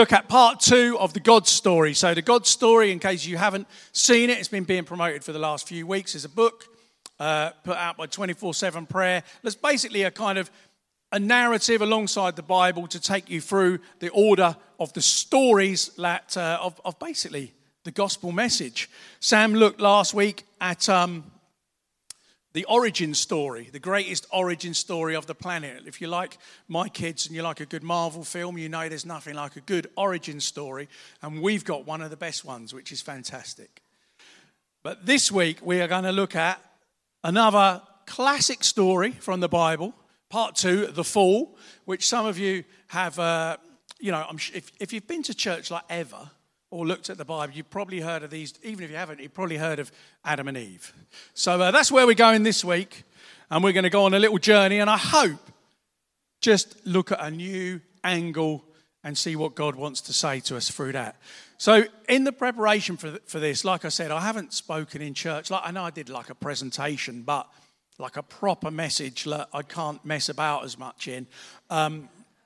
Look at part 2 of the God Story. So the God Story, in case you haven't seen it, it's been being promoted for the last few weeks as a book put out by 24/7 Prayer. There's basically a kind of a narrative alongside the Bible to take you through the order of the stories that of basically the gospel message. Sam looked last week at the origin story, the greatest origin story of the planet. If you like my kids and you like a good Marvel film, you know there's nothing like a good origin story. And we've got one of the best ones, which is fantastic. But this week we are going to look at another classic story from the Bible, part 2, The Fall, which some of you have, if you've been to church like ever, or looked at the Bible, you've probably heard of these. Even if you haven't, you've probably heard of Adam and Eve. So that's where we're going this week. And we're going to go on a little journey. And I hope just look at a new angle and see what God wants to say to us through that. So in the preparation for this, like I said, I haven't spoken in church. I know I did like a presentation, but like a proper message that I can't mess about as much in. Let's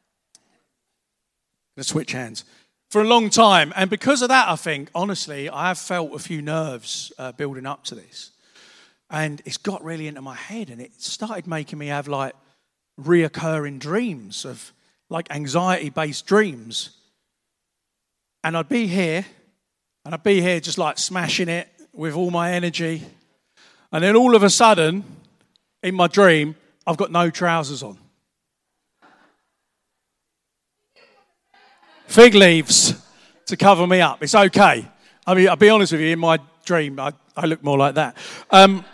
switch hands. For a long time. And because of that, I think, honestly, I have felt a few nerves building up to this. And it's got really into my head, and it started making me have like reoccurring dreams of like anxiety-based dreams. And I'd be here just like smashing it with all my energy. And then all of a sudden, in my dream, I've got no trousers on. Fig leaves to cover me up. It's okay. I mean, I'll be honest with you, in my dream, I look more like that. And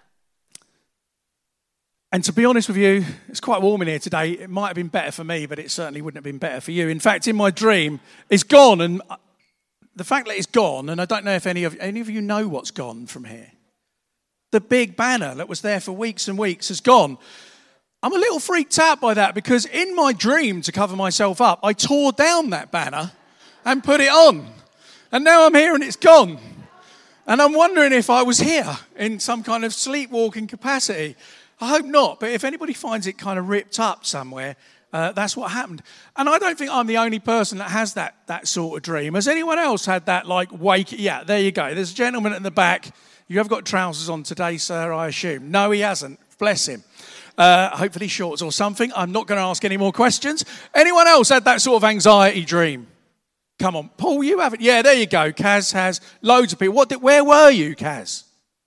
to be honest with you, it's quite warm in here today. It might have been better for me, but it certainly wouldn't have been better for you. In fact, in my dream, it's gone. And the fact that it's gone, and I don't know if any of you know what's gone from here. The big banner that was there for weeks and weeks has gone. I'm a little freaked out by that because in my dream, to cover myself up, I tore down that banner and put it on. And now I'm here and it's gone. And I'm wondering if I was here in some kind of sleepwalking capacity. I hope not, but if anybody finds it kind of ripped up somewhere, that's what happened. And I don't think I'm the only person that has that sort of dream. Has anyone else had that Yeah, there you go. There's a gentleman at the back. You have got trousers on today, sir, I assume. No, he hasn't. Bless him. Hopefully shorts or something. I'm not going to ask any more questions. Anyone else had that sort of anxiety dream? Come on. Paul, you haven't? Yeah, there you go. Kaz has. Loads of people. Where were you, Kaz?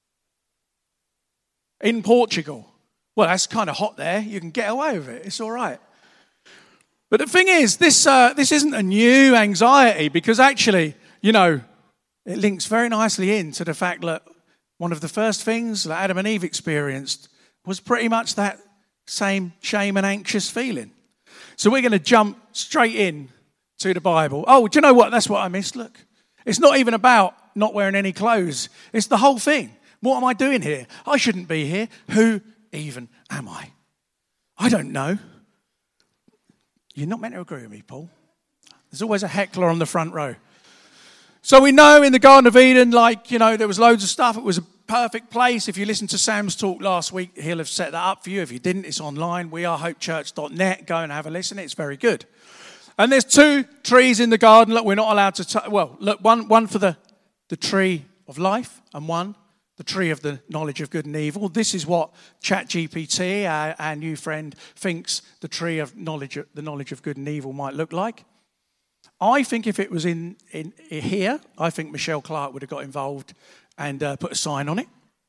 In Portugal. Well, that's kind of hot there. You can get away with it. It's all right. But the thing is, this isn't a new anxiety because actually, it links very nicely into the fact that one of the first things that Adam and Eve experienced was pretty much that same shame and anxious feeling. So we're going to jump straight in to the Bible. Oh, do you know what? That's what I missed. Look, it's not even about not wearing any clothes. It's the whole thing. What am I doing here? I shouldn't be here. Who even am I? I don't know. You're not meant to agree with me, Paul. There's always a heckler on the front row. So we know in the Garden of Eden, there was loads of stuff. It was a perfect place. If you listened to Sam's talk last week, he'll have set that up for you. If you didn't, it's online. wearehopechurch.net. Go and have a listen. It's very good. And there's 2 trees in the garden that we're not allowed to touch. Well, look, one for the tree of life and one, the tree of the knowledge of good and evil. This is what ChatGPT, our new friend, thinks the tree of knowledge of good and evil might look like. I think if it was in here, I think Michelle Clark would have got involved and put a sign on it.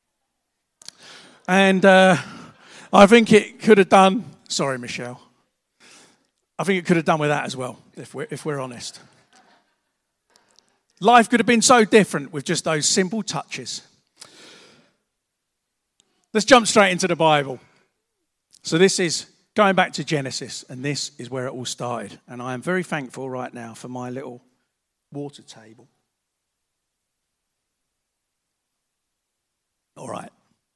And I think it could have done, sorry, Michelle. I think it could have done with that as well, if we're honest. Life could have been so different with just those simple touches. Let's jump straight into the Bible. So this is going back to Genesis, and this is where it all started. And I am very thankful right now for my little water table. All right.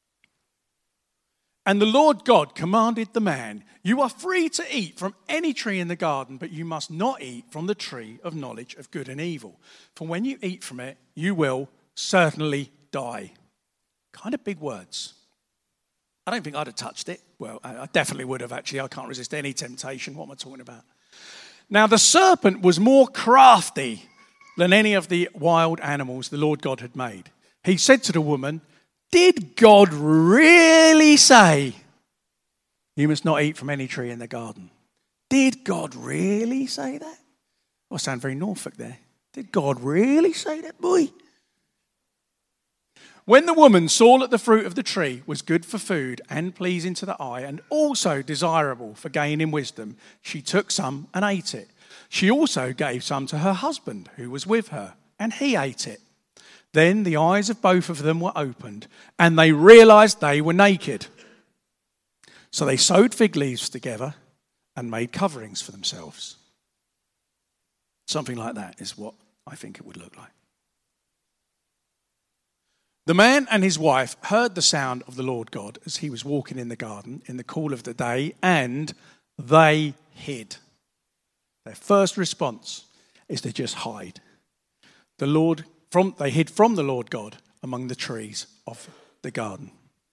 And the Lord God commanded the man, "You are free to eat from any tree in the garden, but you must not eat from the tree of knowledge of good and evil. For when you eat from it, you will certainly die." Kind of big words. I don't think I'd have touched it. Well, I definitely would have, actually. I can't resist any temptation. What am I talking about? Now the serpent was more crafty than any of the wild animals the Lord God had made. He said to the woman, "Did God really say you must not eat from any tree in the garden?" Did God really say that? I sound very Norfolk there. Did God really say that, boy? When the woman saw that the fruit of the tree was good for food and pleasing to the eye and also desirable for gaining wisdom, she took some and ate it. She also gave some to her husband who was with her, and he ate it. Then the eyes of both of them were opened, and they realized they were naked. So they sewed fig leaves together and made coverings for themselves. Something like that is what I think it would look like. The man and his wife heard the sound of the Lord God as he was walking in the garden in the cool of the day, and they hid. Their first response is to just hide. They hid from the Lord God among the trees of the garden.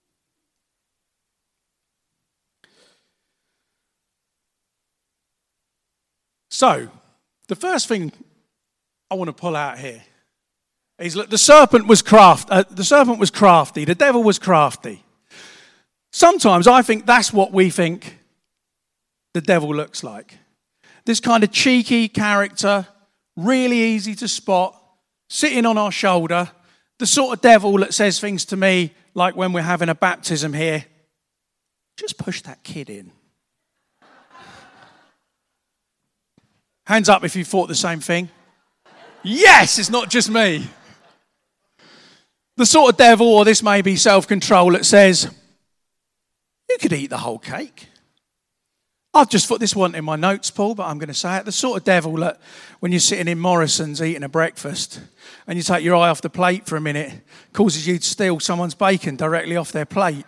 So, the first thing I want to pull out here is that the serpent was crafty. The devil was crafty. Sometimes I think that's what we think the devil looks like. This kind of cheeky character, really easy to spot, sitting on our shoulder. The sort of devil that says things to me like when we're having a baptism here, "Just push that kid in." Hands up if you thought the same thing. Yes, it's not just me. The sort of devil, or this may be self-control, that says, "You could eat the whole cake." I've just put this one in my notes, Paul, but I'm going to say it. The sort of devil that when you're sitting in Morrison's eating a breakfast and you take your eye off the plate for a minute, causes you to steal someone's bacon directly off their plate.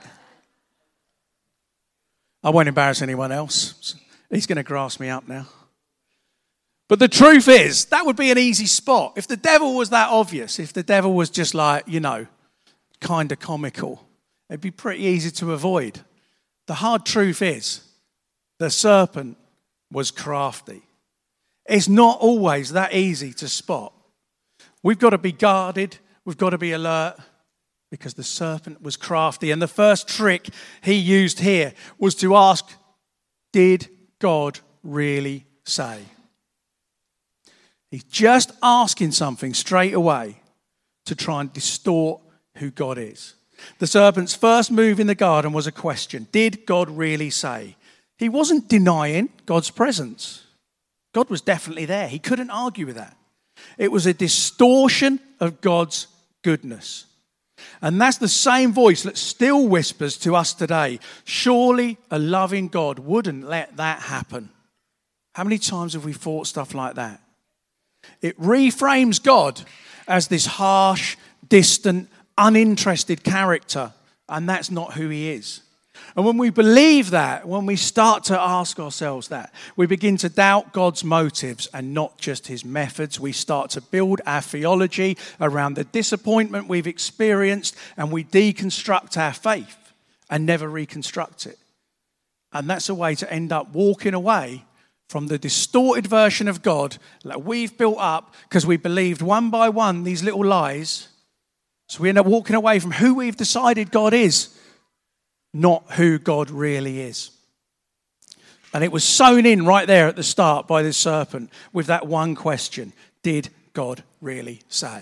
I won't embarrass anyone else. He's going to grass me up now. But the truth is, that would be an easy spot. If the devil was that obvious, if the devil was just like, kind of comical, it'd be pretty easy to avoid. The hard truth is, the serpent was crafty. It's not always that easy to spot. We've got to be guarded. We've got to be alert because the serpent was crafty. And the first trick he used here was to ask, did God really say? He's just asking something straight away to try and distort who God is. The serpent's first move in the garden was a question. Did God really say? He wasn't denying God's presence. God was definitely there. He couldn't argue with that. It was a distortion of God's goodness. And that's the same voice that still whispers to us today. Surely a loving God wouldn't let that happen. How many times have we thought stuff like that? It reframes God as this harsh, distant, uninterested character, and that's not who he is. And when we believe that, when we start to ask ourselves that, we begin to doubt God's motives and not just his methods. We start to build our theology around the disappointment we've experienced, and we deconstruct our faith and never reconstruct it. And that's a way to end up walking away from the distorted version of God that we've built up because we believed one by one these little lies. So we end up walking away from who we've decided God is, not who God really is. And it was sown in right there at the start by the serpent with that one question. Did God really say?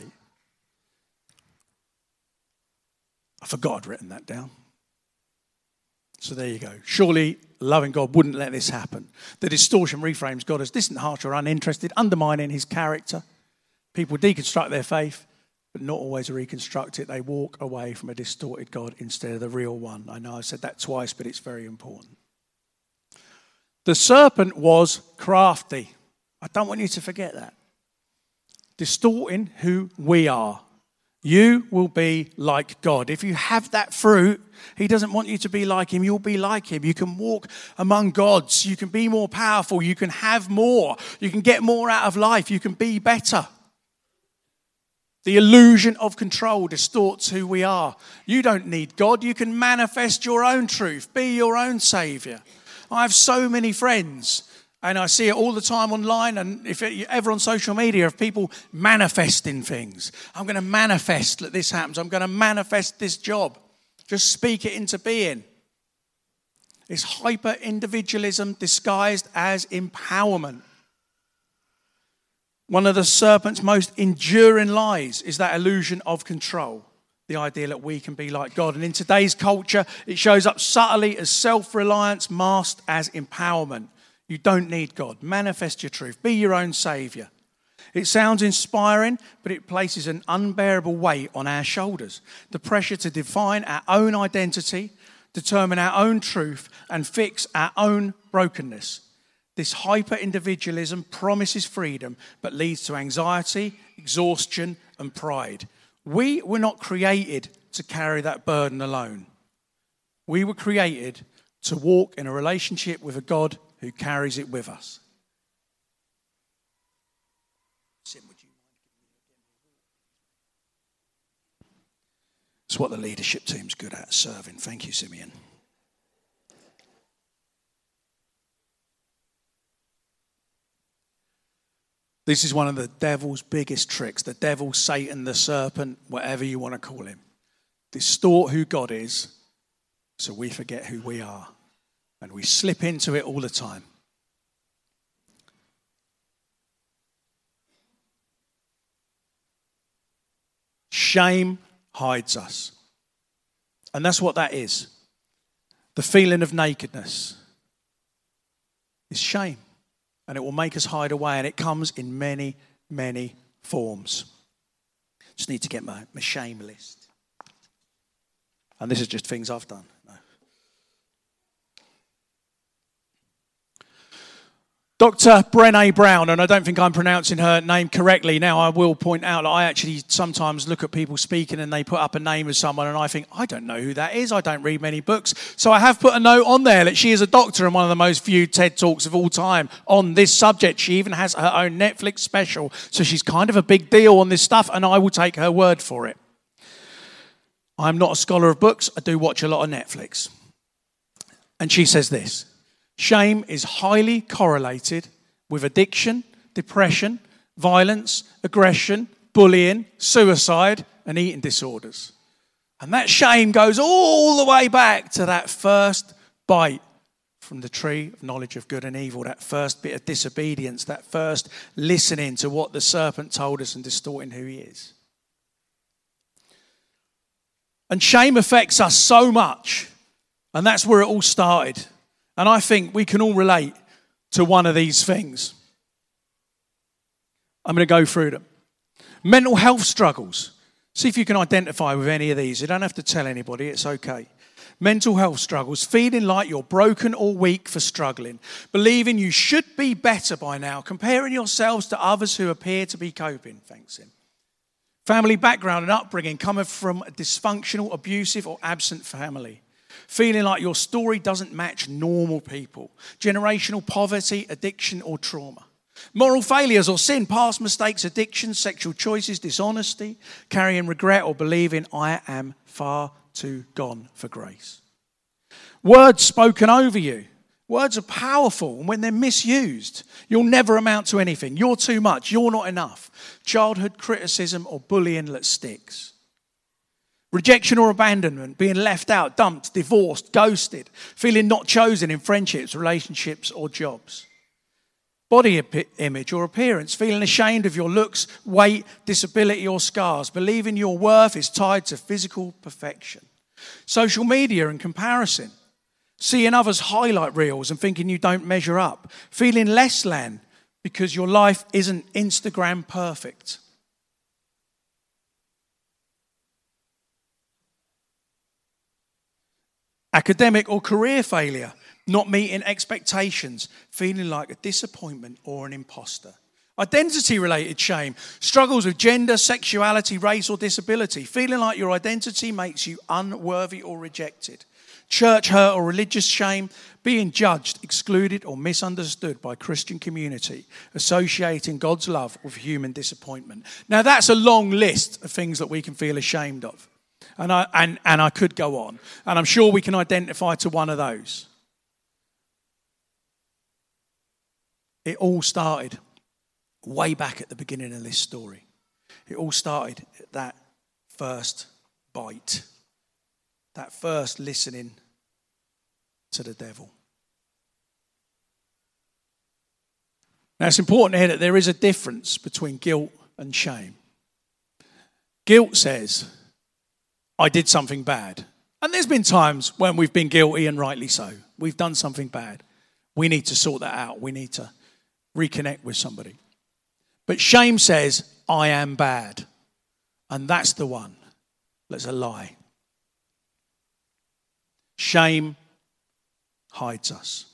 I forgot I'd written that down. So there you go. Surely loving God wouldn't let this happen. The distortion reframes God as distant, harsh, or uninterested, undermining his character. People deconstruct their faith, but not always reconstruct it. They walk away from a distorted God instead of the real one. I know I've said that twice, but it's very important. The serpent was crafty. I don't want you to forget that. Distorting who we are. You will be like God. If you have that fruit, he doesn't want you to be like him. You'll be like him. You can walk among gods. You can be more powerful. You can have more. You can get more out of life. You can be better. The illusion of control distorts who we are. You don't need God. You can manifest your own truth. Be your own saviour. I have so many friends, And I see it all the time online, and if you're ever on social media, of people manifesting things. I'm going to manifest that this happens. I'm going to manifest this job. Just speak it into being. It's hyper-individualism disguised as empowerment. One of the serpent's most enduring lies is that illusion of control, the idea that we can be like God. And in today's culture, it shows up subtly as self-reliance masked as empowerment. You don't need God. Manifest your truth. Be your own saviour. It sounds inspiring, but it places an unbearable weight on our shoulders. The pressure to define our own identity, determine our own truth, and fix our own brokenness. This hyper-individualism promises freedom, but leads to anxiety, exhaustion, and pride. We were not created to carry that burden alone. We were created to walk in a relationship with a God who carries it with us. It's what the leadership team's good at, serving. Thank you, Simeon. This is one of the devil's biggest tricks. The devil, Satan, the serpent, whatever you want to call him. Distort who God is so we forget who we are. And we slip into it all the time. Shame hides us. And that's what that is. The feeling of nakedness is shame. And it will make us hide away. And it comes in many, many forms. Just need to get my shame list. And this is just things I've done. No. Dr. Brené Brown, and I don't think I'm pronouncing her name correctly. Now, I will point out that I actually sometimes look at people speaking and they put up a name of someone and I think, I don't know who that is. I don't read many books. So I have put a note on there that she is a doctor and one of the most viewed TED Talks of all time on this subject. She even has her own Netflix special. So she's kind of a big deal on this stuff and I will take her word for it. I'm not a scholar of books. I do watch a lot of Netflix. And she says this. Shame is highly correlated with addiction, depression, violence, aggression, bullying, suicide, and eating disorders. And that shame goes all the way back to that first bite from the tree of knowledge of good and evil, that first bit of disobedience, that first listening to what the serpent told us and distorting who he is. And shame affects us so much, and that's where it all started. And I think we can all relate to one of these things. I'm going to go through them. Mental health struggles. See if you can identify with any of these. You don't have to tell anybody, it's okay. Mental health struggles, feeling like you're broken or weak for struggling, believing you should be better by now, comparing yourselves to others who appear to be coping. Thanks, Tim. Family background and upbringing coming from a dysfunctional, abusive or absent family. Feeling like your story doesn't match normal people. Generational poverty, addiction or trauma. Moral failures or sin, past mistakes, addiction, sexual choices, dishonesty, carrying regret or believing I am far too gone for grace. Words spoken over you. Words are powerful, and when they're misused, you'll never amount to anything. You're too much. You're not enough. Childhood criticism or bullying that sticks. Rejection or abandonment, being left out, dumped, divorced, ghosted, feeling not chosen in friendships, relationships or jobs. Body image or appearance, feeling ashamed of your looks, weight, disability or scars, believing your worth is tied to physical perfection. Social media and comparison, seeing others' highlight reels and thinking you don't measure up, feeling less than because your life isn't Instagram perfect. Academic or career failure, not meeting expectations, feeling like a disappointment or an imposter. Identity-related shame, struggles with gender, sexuality, race or disability, feeling like your identity makes you unworthy or rejected. Church hurt or religious shame, being judged, excluded or misunderstood by Christian community, associating God's love with human disappointment. Now that's a long list of things that we can feel ashamed of. And I could go on. And I'm sure we can identify to one of those. It all started way back at the beginning of this story. It all started at that first bite, that first listening to the devil. Now, it's important here that there is a difference between guilt and shame. Guilt says, I did something bad. And there's been times when we've been guilty, and rightly so. We've done something bad. We need to sort that out. We need to reconnect with somebody. But shame says, I am bad. And that's the one that's a lie. Shame hides us.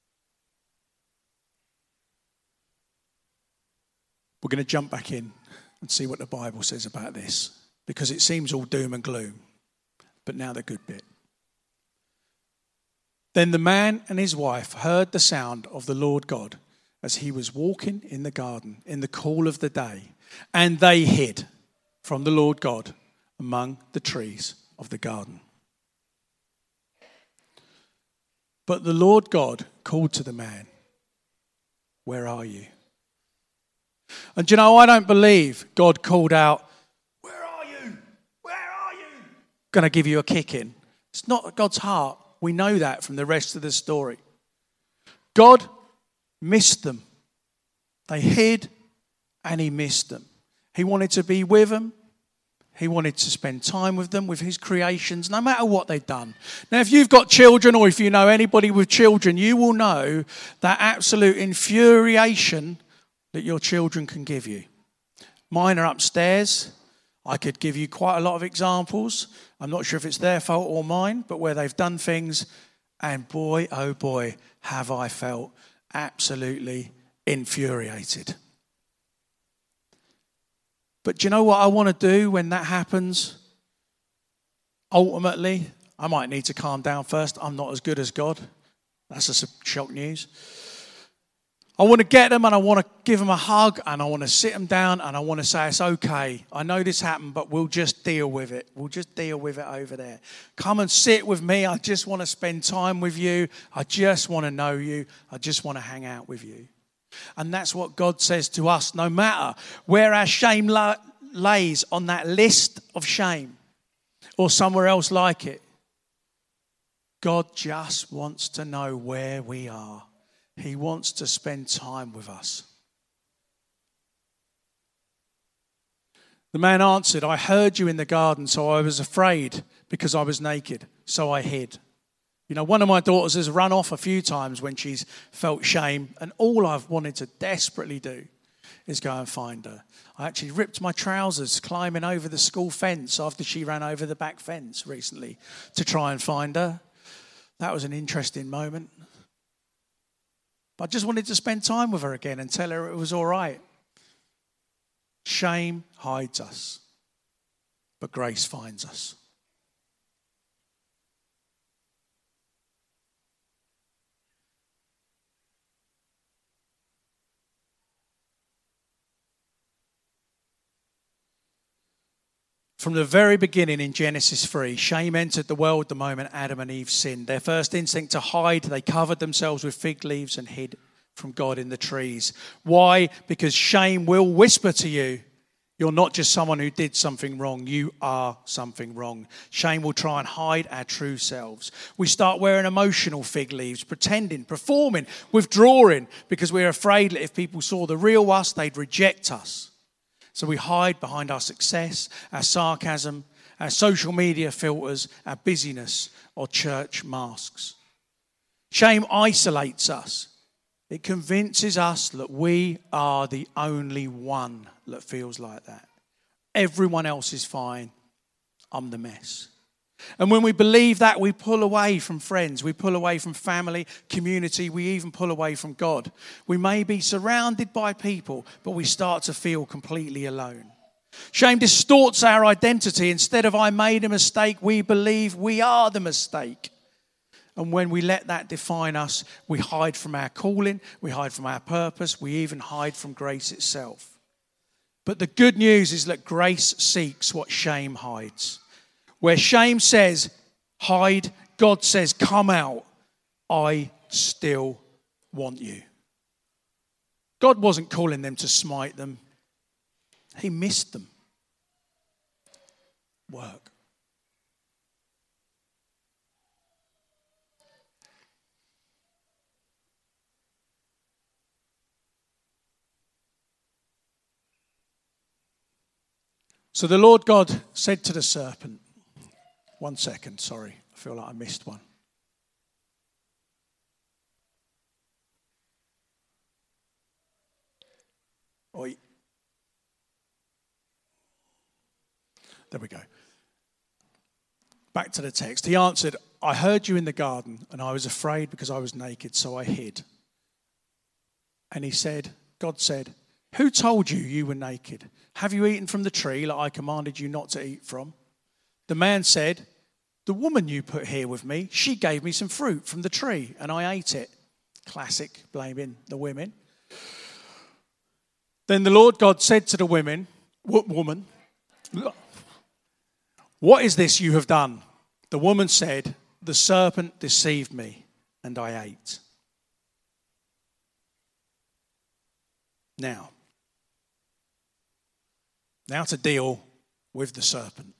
We're going to jump back in and see what the Bible says about this, because it seems all doom and gloom. But now the good bit. Then the man and his wife heard the sound of the Lord God as he was walking in the garden in the cool of the day, and they hid from the Lord God among the trees of the garden. But the Lord God called to the man, where are you? And do you know, I don't believe God called out, where are you? Where are you? Going to give you a kick in. It's not God's heart. We know that from the rest of the story. God missed them. They hid and he missed them. He wanted to be with them. He wanted to spend time with them, with his creations, no matter what they'd done. Now, if you've got children, or if you know anybody with children, you will know that absolute infuriation that your children can give you. Mine are upstairs. I could give you quite a lot of examples. I'm not sure if it's their fault or mine, but where they've done things, and boy, oh boy, have I felt absolutely infuriated. But do you know what I want to do when that happens? Ultimately, I might need to calm down first. I'm not as good as God. That's just shock news. I want to get them and I want to give them a hug and I want to sit them down and I want to say, it's okay. I know this happened, but we'll just deal with it. We'll just deal with it over there. Come and sit with me. I just want to spend time with you. I just want to know you. I just want to hang out with you. And that's what God says to us, no matter where our shame lays on that list of shame or somewhere else like it. God just wants to know where we are. He wants to spend time with us. The man answered, I heard you in the garden, so I was afraid because I was naked, so I hid. You know, one of my daughters has run off a few times when she's felt shame, and all I've wanted to desperately do is go and find her. I actually ripped my trousers climbing over the school fence after she ran over the back fence recently to try and find her. That was an interesting moment. But I just wanted to spend time with her again and tell her it was all right. Shame hides us, but grace finds us. From the very beginning in Genesis 3, shame entered the world the moment Adam and Eve sinned. Their first instinct to hide, they covered themselves with fig leaves and hid from God in the trees. Why? Because shame will whisper to you, you're not just someone who did something wrong, you are something wrong. Shame will try and hide our true selves. We start wearing emotional fig leaves, pretending, performing, withdrawing, because we're afraid that if people saw the real us, they'd reject us. So we hide behind our success, our sarcasm, our social media filters, our busyness, or church masks. Shame isolates us. It convinces us that we are the only one that feels like that. Everyone else is fine. I'm the mess. And when we believe that, we pull away from friends, we pull away from family, community, we even pull away from God. We may be surrounded by people, but we start to feel completely alone. Shame distorts our identity. Instead of I made a mistake, we believe we are the mistake. And when we let that define us, we hide from our calling, we hide from our purpose, we even hide from grace itself. But the good news is that grace seeks what shame hides. Where shame says, hide, God says, come out. I still want you. God wasn't calling them to smite them. He missed them. Work. So the Lord God said to the serpent, 1 second, sorry, I feel like I missed one. Oi. There we go. Back to the text. He answered, I heard you in the garden, and I was afraid because I was naked, so I hid. And he said, God said, who told you you were naked? Have you eaten from the tree that I commanded you not to eat from? The man said, the woman you put here with me, she gave me some fruit from the tree, and I ate it. Classic, blaming the women. Then the Lord God said to the woman, what is this you have done? The woman said, the serpent deceived me, and I ate. Now to deal with the serpent.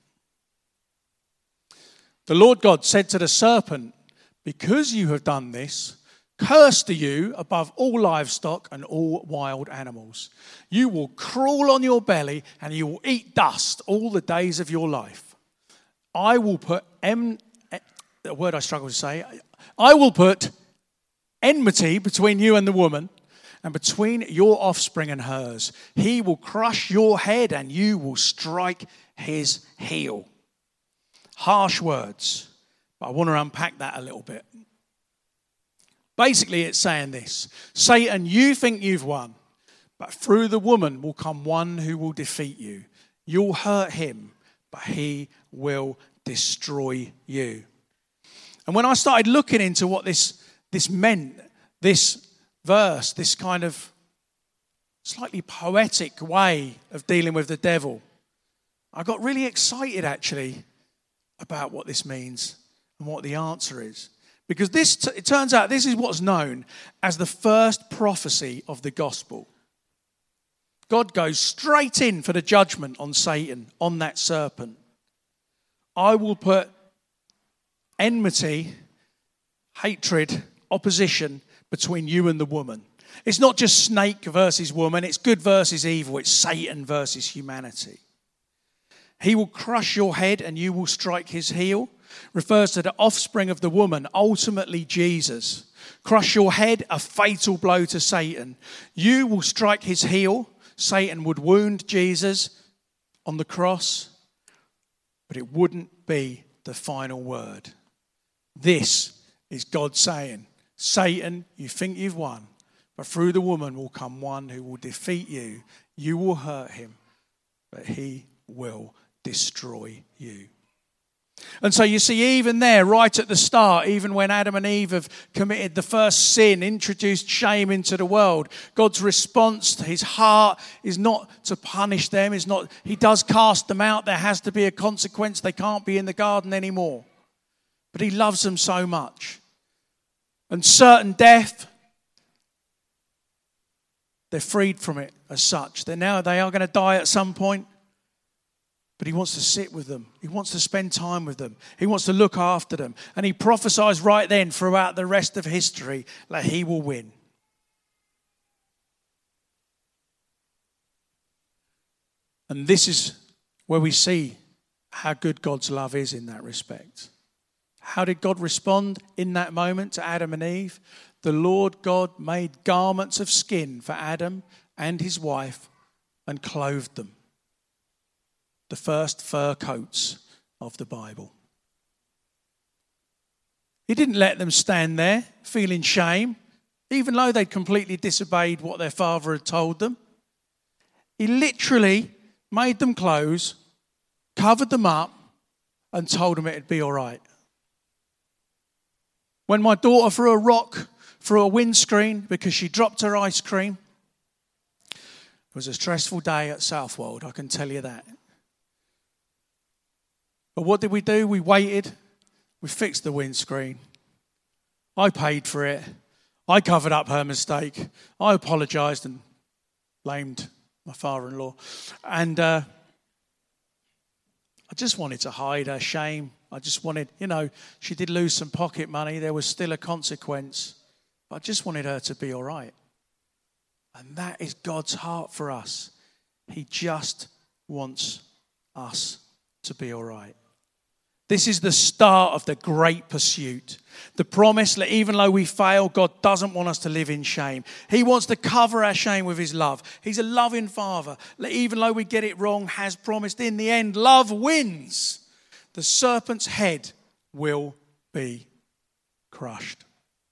The Lord God said to the serpent, because you have done this, cursed are you above all livestock and all wild animals. You will crawl on your belly and you will eat dust all the days of your life. I will put a word I struggle to say. I will put enmity between you and the woman, and between your offspring and hers. He will crush your head and you will strike his heel. Harsh words, but I want to unpack that a little bit. Basically, it's saying this. Satan, you think you've won, but through the woman will come one who will defeat you. You'll hurt him, but he will destroy you. And when I started looking into what this meant, this verse, this kind of slightly poetic way of dealing with the devil, I got really excited actually about what this means and what the answer is. Because it turns out this is what's known as the first prophecy of the gospel. God goes straight in for the judgment on Satan, on that serpent. I will put enmity, hatred, opposition between you and the woman. It's not just snake versus woman, it's good versus evil, it's Satan versus humanity. He will crush your head and you will strike his heel. Refers to the offspring of the woman, ultimately Jesus. Crush your head, a fatal blow to Satan. You will strike his heel. Satan would wound Jesus on the cross, but it wouldn't be the final word. This is God saying, Satan, you think you've won, but through the woman will come one who will defeat you. You will hurt him, but he will destroy you. And so you see, even there, right at the start, even when Adam and Eve have committed the first sin, introduced shame into the world, God's response to his heart is not to punish them. It's not, he does cast them out. There has to be a consequence. They can't be in the garden anymore. But he loves them so much. And certain death, they're freed from it as such. They are going to die at some point. But he wants to sit with them. He wants to spend time with them. He wants to look after them. And he prophesies right then throughout the rest of history that he will win. And this is where we see how good God's love is in that respect. How did God respond in that moment to Adam and Eve? The Lord God made garments of skin for Adam and his wife and clothed them. The first fur coats of the Bible. He didn't let them stand there feeling shame, even though they'd completely disobeyed what their father had told them. He literally made them clothes, covered them up, and told them it'd be all right. When my daughter threw a rock through a windscreen because she dropped her ice cream, it was a stressful day at Southwold, I can tell you that. But what did we do? We waited. We fixed the windscreen. I paid for it. I covered up her mistake. I apologised and blamed my father-in-law. And I just wanted to hide her shame. I just wanted, she did lose some pocket money. There was still a consequence. But I just wanted her to be all right. And that is God's heart for us. He just wants us to be all right. This is the start of the great pursuit. The promise that even though we fail, God doesn't want us to live in shame. He wants to cover our shame with his love. He's a loving Father. Even though we get it wrong, has promised in the end, love wins. The serpent's head will be crushed.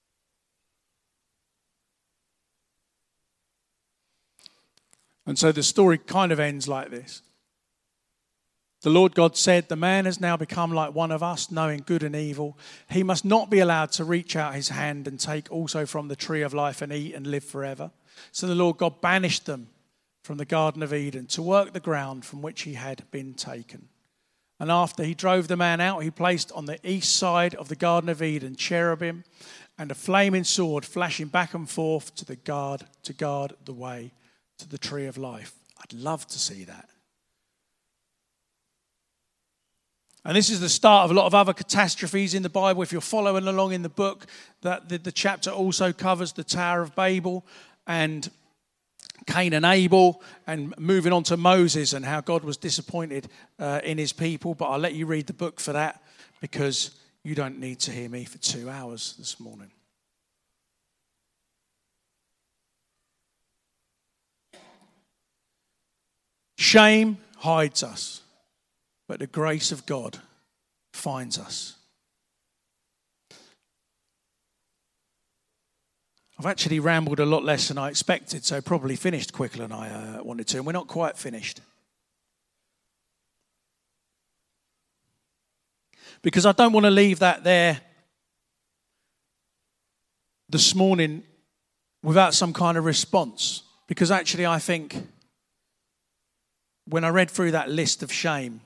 And so the story kind of ends like this. The Lord God said, the man has now become like one of us, knowing good and evil. He must not be allowed to reach out his hand and take also from the tree of life and eat and live forever. So the Lord God banished them from the Garden of Eden to work the ground from which he had been taken. And after he drove the man out, he placed on the east side of the Garden of Eden cherubim and a flaming sword flashing back and forth to guard the way to the tree of life. I'd love to see that. And this is the start of a lot of other catastrophes in the Bible. If you're following along in the book, that the chapter also covers the Tower of Babel and Cain and Abel, and moving on to Moses and how God was disappointed in his people. But I'll let you read the book for that, because you don't need to hear me for 2 hours this morning. Shame hides us, but the grace of God finds us. I've actually rambled a lot less than I expected, so probably finished quicker than I wanted to, and we're not quite finished. Because I don't want to leave that there this morning without some kind of response. Because actually I think when I read through that list of shame,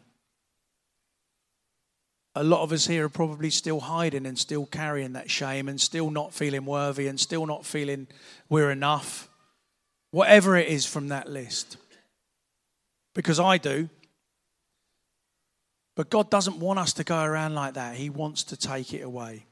a lot of us here are probably still hiding and still carrying that shame and still not feeling worthy and still not feeling we're enough. Whatever it is from that list. Because I do. But God doesn't want us to go around like that. He wants to take it away.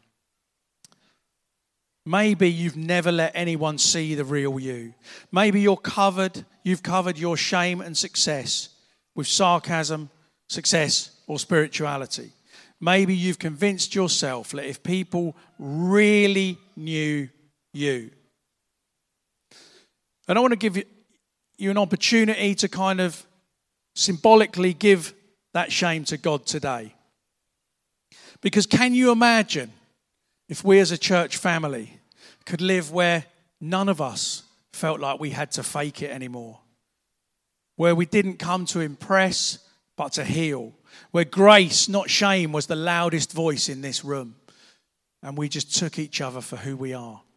Maybe you've never let anyone see the real you. Maybe you've covered your shame and success with sarcasm, success, or spirituality. Maybe you've convinced yourself that if people really knew you. And I want to give you an opportunity to kind of symbolically give that shame to God today. Because can you imagine if we as a church family could live where none of us felt like we had to fake it anymore? Where we didn't come to impress, but to heal. Where grace, not shame, was the loudest voice in this room. And we just took each other for who we are.